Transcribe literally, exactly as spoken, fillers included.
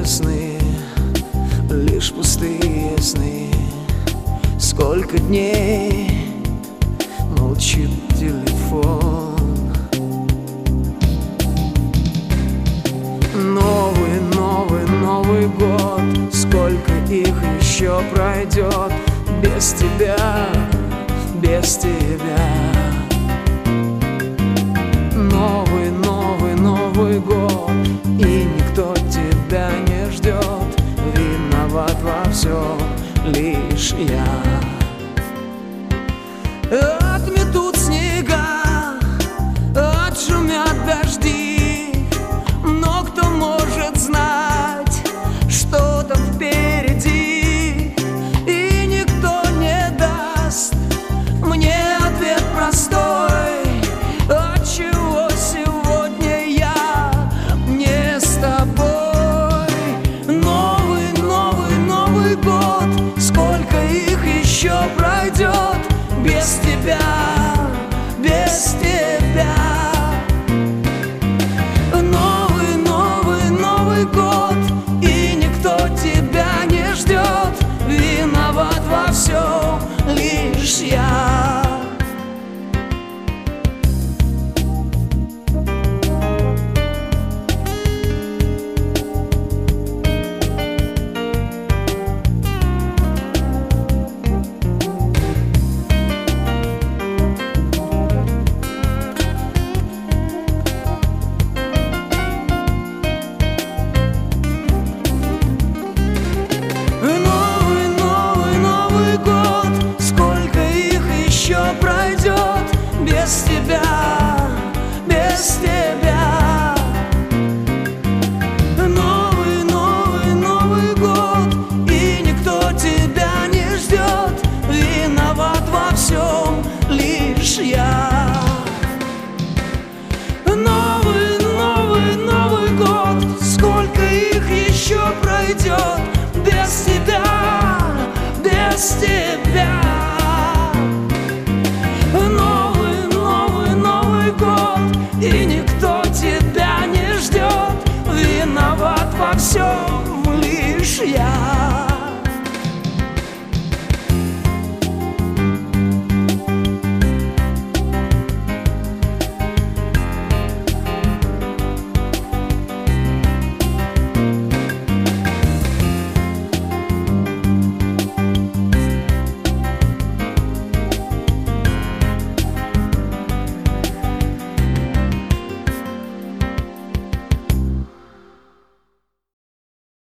сны, лишь пустые сны. Сколько дней молчит телефон. Новый, новый, Новый год. Сколько их еще пройдет без тебя, без тебя. Новый, новый, Новый год, и никто тебя не ждет. Виноват во всем лишь я. Отметут снега, отшумят дожди, но кто может знать, что там впереди? И никто не даст мне ответ простой: отчего сегодня я не с тобой? Новый, новый, Новый год. Сколько их еще пройдет без тебя, без тебя? Новый, новый, Новый год, и никто тебя не ждет. Виноват во всем лишь я. Без тебя, без тебя. Новый, новый, Новый год, и никто тебя не ждет. Виноват во всем лишь я. Новый, новый, Новый год. Сколько их еще пройдет без тебя, без тебя? И никто тебя не ждет. Виноват во всем лишь я.